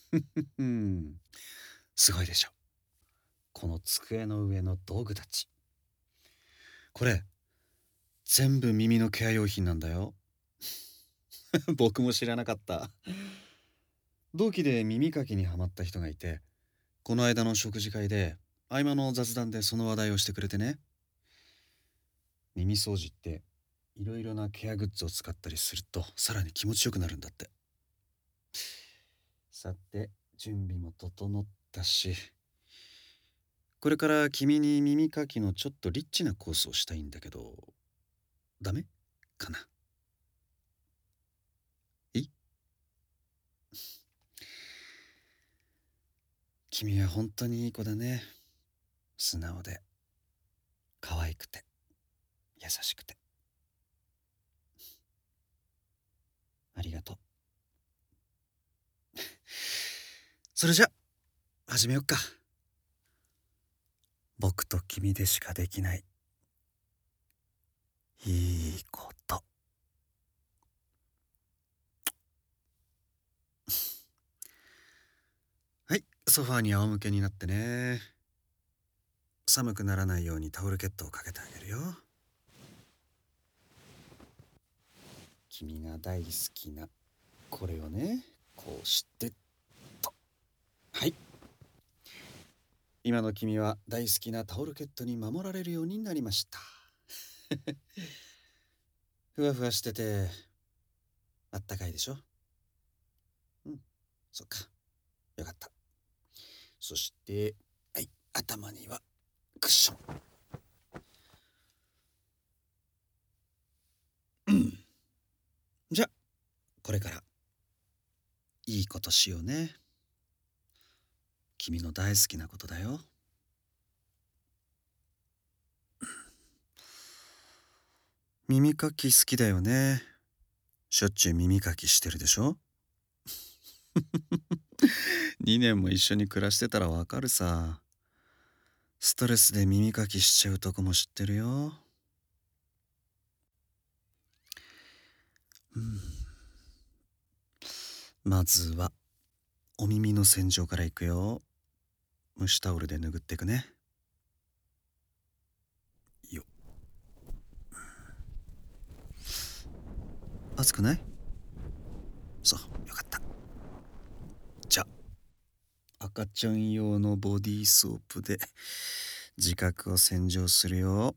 うん、すごいでしょ。この机の上の道具たち。これ、全部耳のケア用品なんだよ。僕も知らなかった。同期で耳かきにはまった人がいて、この間の食事会で、合間の雑談でその話題をしてくれてね。耳掃除って、いろいろなケアグッズを使ったりすると、さらに気持ちよくなるんだって。さて、準備も整ったし、これから君に耳かきのちょっとリッチなコースをしたいんだけど、ダメかな？いい？君は本当にいい子だね。素直で、可愛くて、優しくて。ありがとう。それじゃ、始めよっか。僕と君でしかできない、いいこと。はい、ソファーに仰向けになってね。寒くならないようにタオルケットをかけてあげるよ。君が大好きなこれをね、こうしてと。はい。今の君は大好きなタオルケットに守られるようになりました。ふわふわしてて、あったかいでしょ？うん、そっか。よかった。そして、はい、頭にはクッション。うん。じゃあ、これからいいことしようね。君の大好きなことだよ。耳かき好きだよね。しょっちゅう耳かきしてるでしょ？2年も一緒に暮らしてたらわかるさ。ストレスで耳かきしちゃうとこも知ってるよ。うん、まずはお耳の洗浄からいくよ。蒸しタオルで拭っていくね。よ。熱くない？そう、よかった。じゃあ、赤ちゃん用のボディーソープで自覚を洗浄するよ。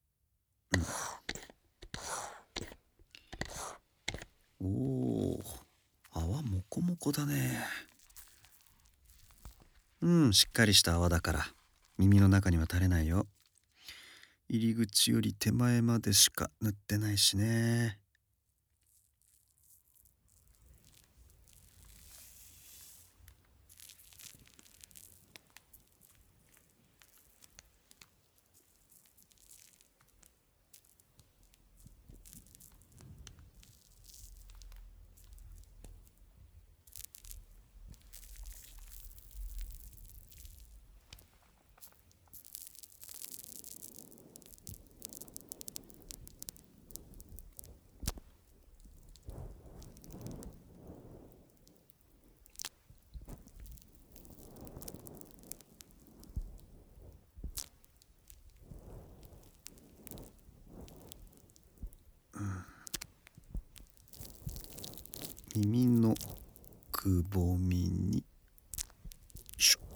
うん、おお、泡もこもこだね。うん、しっかりした泡だから耳の中には垂れないよ。入り口より手前までしか塗ってないしね。耳のくぼみにしょ。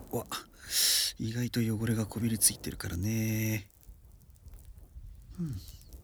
わ、意外と汚れがこびりついてるからね。うん。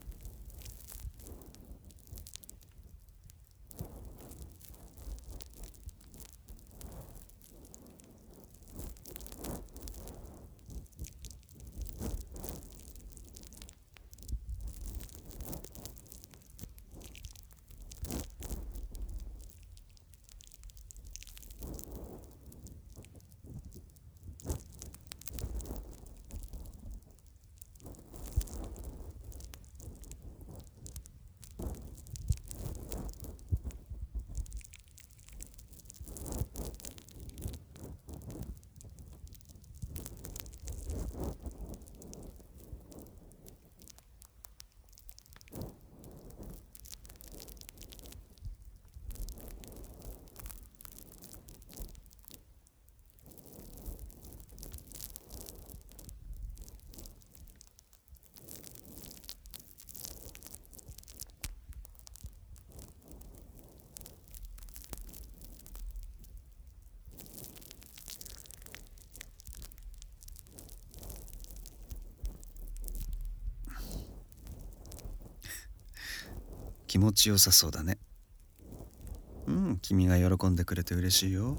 気持ちよさそうだね。うん、君が喜んでくれて嬉しいよ。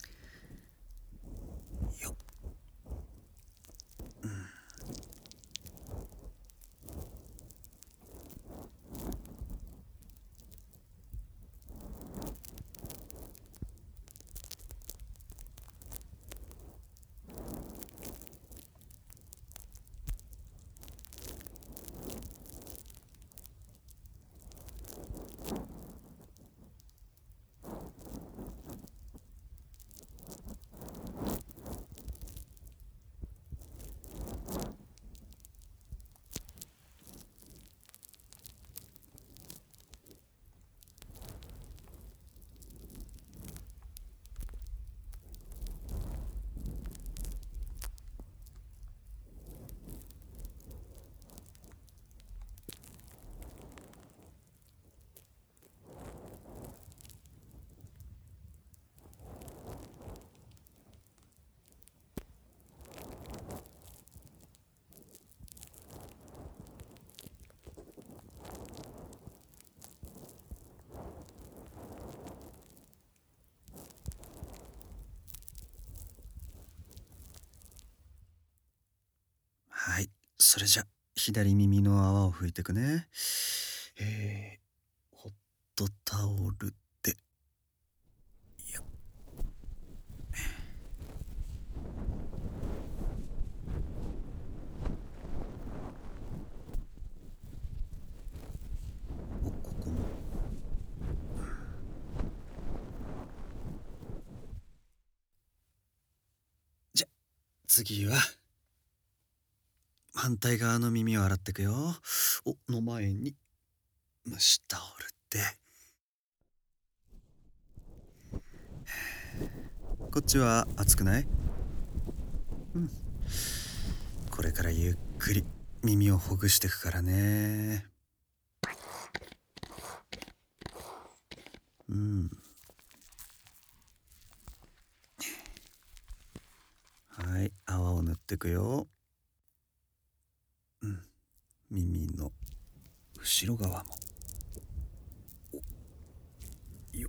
よっ。はい、それじゃ左耳の泡を拭いてくね。ホットタオルで。よっ。お、ここも。じゃ、次は反対側の耳を洗ってくよ。の前に蒸しタオルで。こっちは熱くない？うん。これからゆっくり耳をほぐしていくからね。うん。はい、泡を塗ってくよ。うん。耳の後ろ側も。よっ。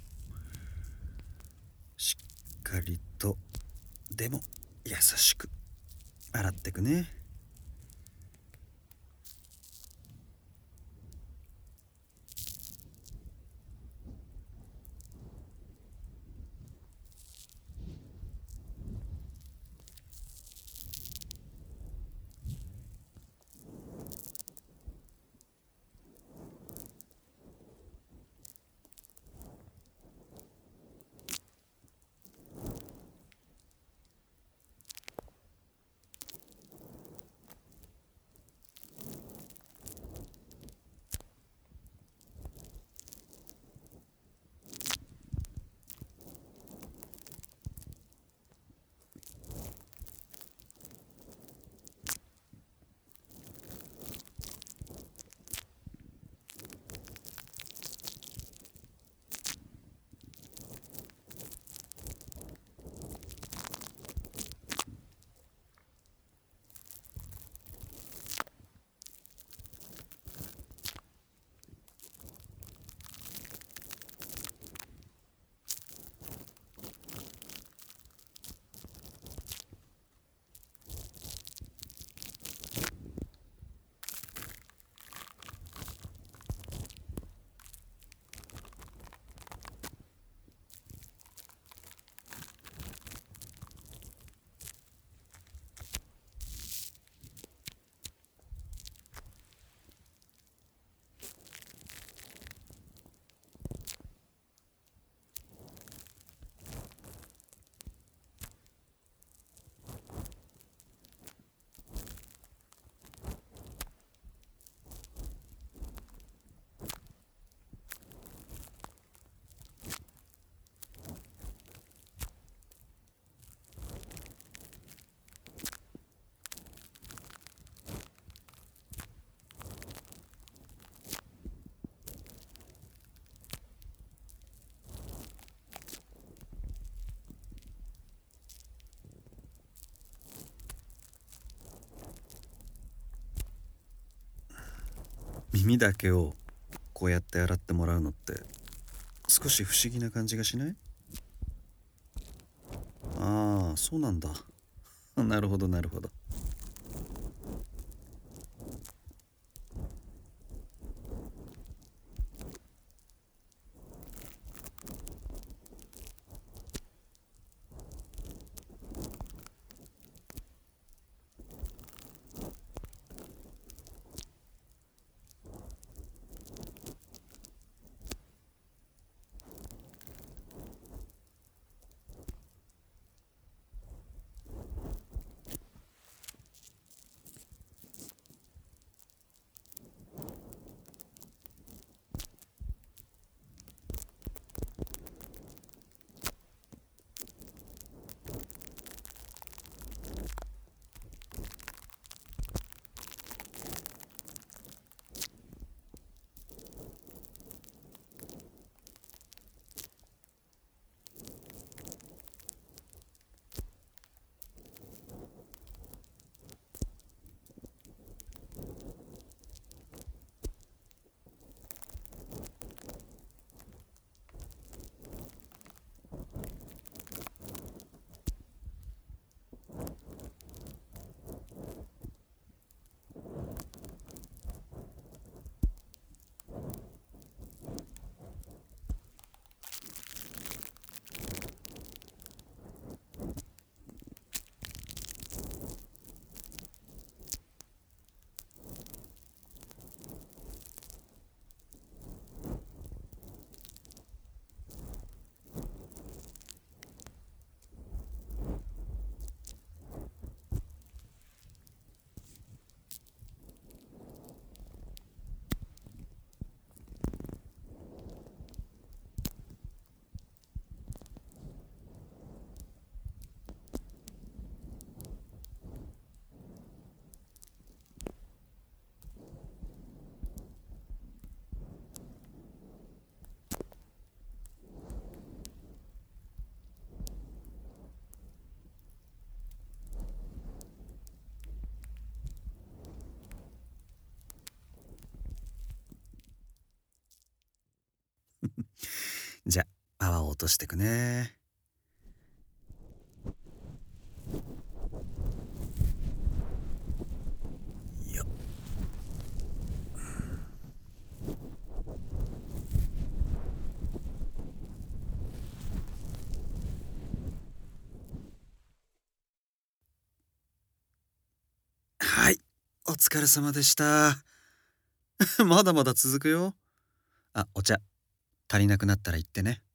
しっかりと、でも優しく洗ってくね。 耳だけをこうやって洗ってもらうのって少し不思議な感じがしない？ああ、そうなんだ。なるほどなるほど。じゃあ泡を落としてくね。よっ。はい、お疲れ様でした。まだまだ続くよ。あ、お茶足りなくなったら言ってね。